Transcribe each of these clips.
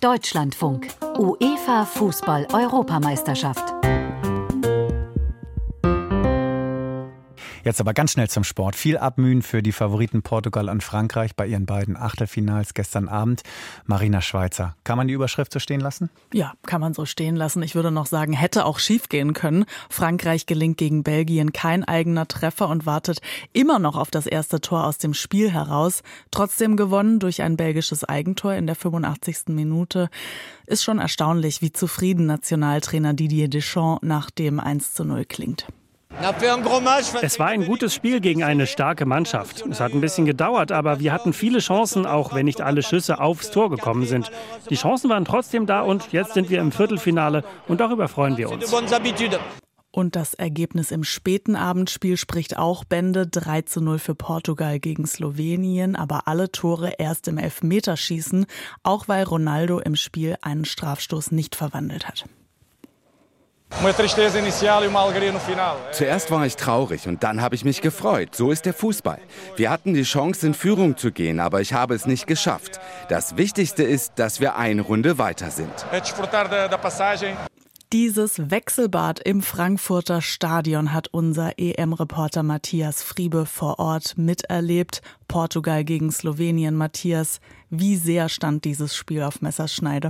Deutschlandfunk. UEFA Fußball-Europameisterschaft. Jetzt aber ganz schnell zum Sport. Viel Abmühen für die Favoriten Portugal und Frankreich bei ihren beiden Achtelfinals gestern Abend. Marina Schweizer, kann man die Überschrift so stehen lassen? Ja, kann man so stehen lassen. Ich würde noch sagen, hätte auch schief gehen können. Frankreich gelingt gegen Belgien kein eigener Treffer und wartet immer noch auf das erste Tor aus dem Spiel heraus. Trotzdem gewonnen durch ein belgisches Eigentor in der 85. Minute. Ist schon erstaunlich, wie zufrieden Nationaltrainer Didier Deschamps nach dem 1:0 klingt. Es war ein gutes Spiel gegen eine starke Mannschaft. Es hat ein bisschen gedauert, aber wir hatten viele Chancen, auch wenn nicht alle Schüsse aufs Tor gekommen sind. Die Chancen waren trotzdem da und jetzt sind wir im Viertelfinale und darüber freuen wir uns. Und das Ergebnis im späten Abendspiel spricht auch Bände. 3:0 für Portugal gegen Slowenien, aber alle Tore erst im Elfmeterschießen, auch weil Ronaldo im Spiel einen Strafstoß nicht verwandelt hat. Zuerst war ich traurig und dann habe ich mich gefreut. So ist der Fußball. Wir hatten die Chance, in Führung zu gehen, aber ich habe es nicht geschafft. Das Wichtigste ist, dass wir eine Runde weiter sind. Dieses Wechselbad im Frankfurter Stadion hat unser EM-Reporter Matthias Friebe vor Ort miterlebt. Portugal gegen Slowenien. Matthias, wie sehr stand dieses Spiel auf Messerschneide?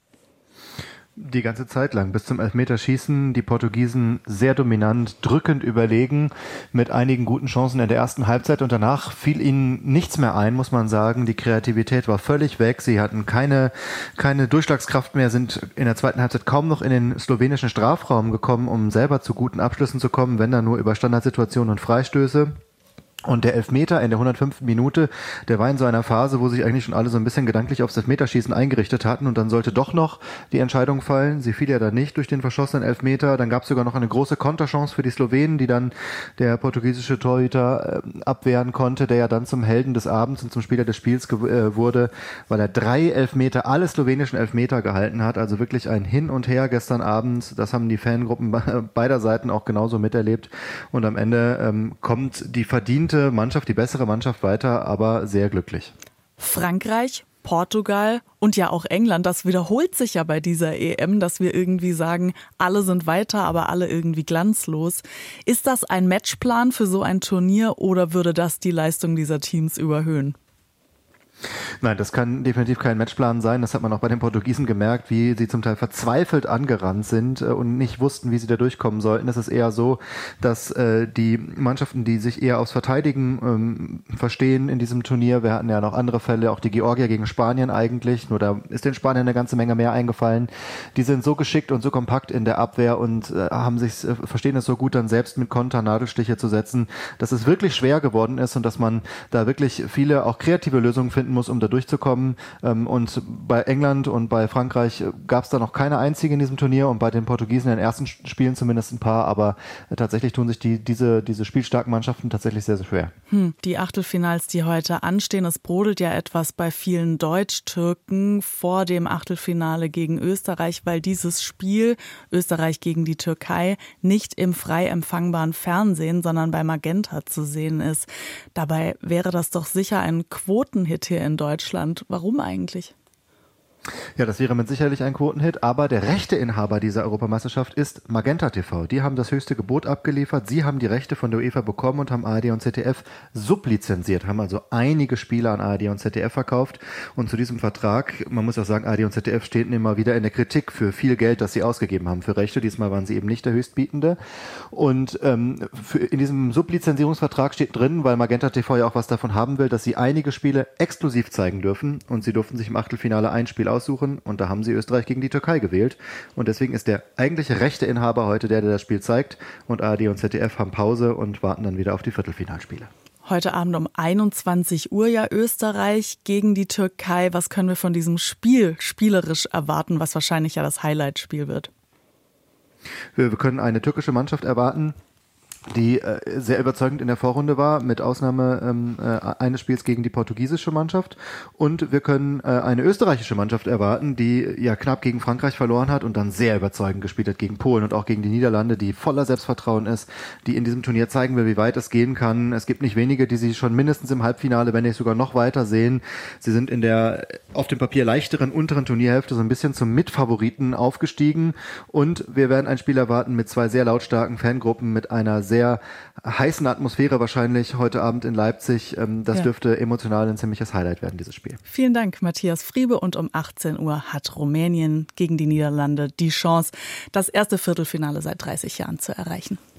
Die ganze Zeit lang, bis zum Elfmeterschießen, die Portugiesen sehr dominant, drückend überlegen, mit einigen guten Chancen in der ersten Halbzeit und danach fiel ihnen nichts mehr ein, muss man sagen. Die Kreativität war völlig weg, sie hatten keine Durchschlagskraft mehr, sind in der zweiten Halbzeit kaum noch in den slowenischen Strafraum gekommen, um selber zu guten Abschlüssen zu kommen, wenn dann nur über Standardsituationen und Freistöße. Und der Elfmeter in der 105. Minute, der war in so einer Phase, wo sich eigentlich schon alle so ein bisschen gedanklich aufs Elfmeterschießen eingerichtet hatten und dann sollte doch noch die Entscheidung fallen. Sie fiel ja dann nicht durch den verschossenen Elfmeter. Dann gab es sogar noch eine große Konterchance für die Slowenen, die dann der portugiesische Torhüter abwehren konnte, der ja dann zum Helden des Abends und zum Spieler des Spiels wurde, weil er 3 Elfmeter, alle slowenischen Elfmeter gehalten hat. Also wirklich ein Hin und Her gestern Abend. Das haben die Fangruppen beider Seiten auch genauso miterlebt. Und am Ende kommt die verdiente Mannschaft, die bessere Mannschaft weiter, aber sehr glücklich. Frankreich, Portugal und ja auch England, das wiederholt sich ja bei dieser EM, dass wir irgendwie sagen, alle sind weiter, aber alle irgendwie glanzlos. Ist das ein Matchplan für so ein Turnier oder würde das die Leistung dieser Teams überhöhen? Nein, das kann definitiv kein Matchplan sein. Das hat man auch bei den Portugiesen gemerkt, wie sie zum Teil verzweifelt angerannt sind und nicht wussten, wie sie da durchkommen sollten. Es ist eher so, dass die Mannschaften, die sich eher aufs Verteidigen verstehen in diesem Turnier, wir hatten ja noch andere Fälle, auch die Georgier gegen Spanien eigentlich, nur da ist den Spaniern eine ganze Menge mehr eingefallen. Die sind so geschickt und so kompakt in der Abwehr und verstehen es so gut, dann selbst mit Konter Nadelstiche zu setzen, dass es wirklich schwer geworden ist und dass man da wirklich viele auch kreative Lösungen finden muss, um da durchzukommen. Und bei England und bei Frankreich gab es da noch keine einzige in diesem Turnier und bei den Portugiesen in den ersten Spielen zumindest ein paar, aber tatsächlich tun sich diese spielstarken Mannschaften tatsächlich sehr, sehr schwer. Die Achtelfinals, die heute anstehen, es brodelt ja etwas bei vielen Deutsch-Türken vor dem Achtelfinale gegen Österreich, weil dieses Spiel, Österreich gegen die Türkei, nicht im frei empfangbaren Fernsehen, sondern bei Magenta zu sehen ist. Dabei wäre das doch sicher ein Quotenhit hier in Deutschland. Warum eigentlich? Ja, das wäre mit sicherlich ein Quotenhit, aber der Rechteinhaber dieser Europameisterschaft ist Magenta TV. Die haben das höchste Gebot abgeliefert, sie haben die Rechte von der UEFA bekommen und haben ARD und ZDF sublizenziert, haben also einige Spiele an ARD und ZDF verkauft und zu diesem Vertrag, man muss auch sagen, ARD und ZDF stehen immer wieder in der Kritik für viel Geld, das sie ausgegeben haben für Rechte. Diesmal waren sie eben nicht der Höchstbietende und in diesem Sublizenzierungsvertrag steht drin, weil Magenta TV ja auch was davon haben will, dass sie einige Spiele exklusiv zeigen dürfen und sie durften sich im Achtelfinale ein Spiel aussuchen und da haben sie Österreich gegen die Türkei gewählt und deswegen ist der eigentliche Rechteinhaber heute der das Spiel zeigt und ARD und ZDF haben Pause und warten dann wieder auf die Viertelfinalspiele. Heute Abend um 21 Uhr ja Österreich gegen die Türkei. Was können wir von diesem Spiel spielerisch erwarten, was wahrscheinlich ja das Highlight-Spiel wird? Wir können eine türkische Mannschaft erwarten, die sehr überzeugend in der Vorrunde war, mit Ausnahme eines Spiels gegen die portugiesische Mannschaft. Und wir können eine österreichische Mannschaft erwarten, die ja knapp gegen Frankreich verloren hat und dann sehr überzeugend gespielt hat gegen Polen und auch gegen die Niederlande, die voller Selbstvertrauen ist, die in diesem Turnier zeigen will, wie weit es gehen kann. Es gibt nicht wenige, die sie schon mindestens im Halbfinale, wenn nicht sogar noch weiter sehen. Sie sind in der auf dem Papier leichteren unteren Turnierhälfte so ein bisschen zum Mitfavoriten aufgestiegen. Und wir werden ein Spiel erwarten mit zwei sehr lautstarken Fangruppen, mit einer sehr heißen Atmosphäre wahrscheinlich heute Abend in Leipzig. Das dürfte emotional ein ziemliches Highlight werden, dieses Spiel. Vielen Dank, Matthias Friebe. Und um 18 Uhr hat Rumänien gegen die Niederlande die Chance, das erste Viertelfinale seit 30 Jahren zu erreichen.